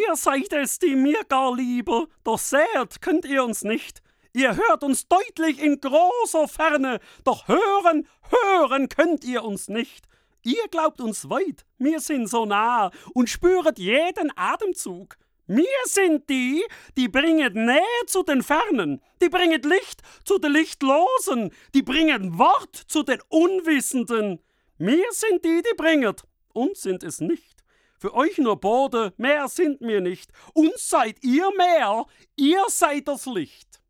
Ihr seid es, die mir gar lieber, doch seht könnt ihr uns nicht. Ihr hört uns deutlich in großer Ferne, doch hören könnt ihr uns nicht. Ihr glaubt uns weit, wir sind so nah und spüret jeden Atemzug. Wir sind die bringen Nähe zu den Fernen, die bringen Licht zu den Lichtlosen, die bringen Wort zu den Unwissenden. Wir sind die bringet, uns sind es nicht. Für euch nur Bode, mehr sind wir nicht. Uns seid ihr mehr, ihr seid das Licht.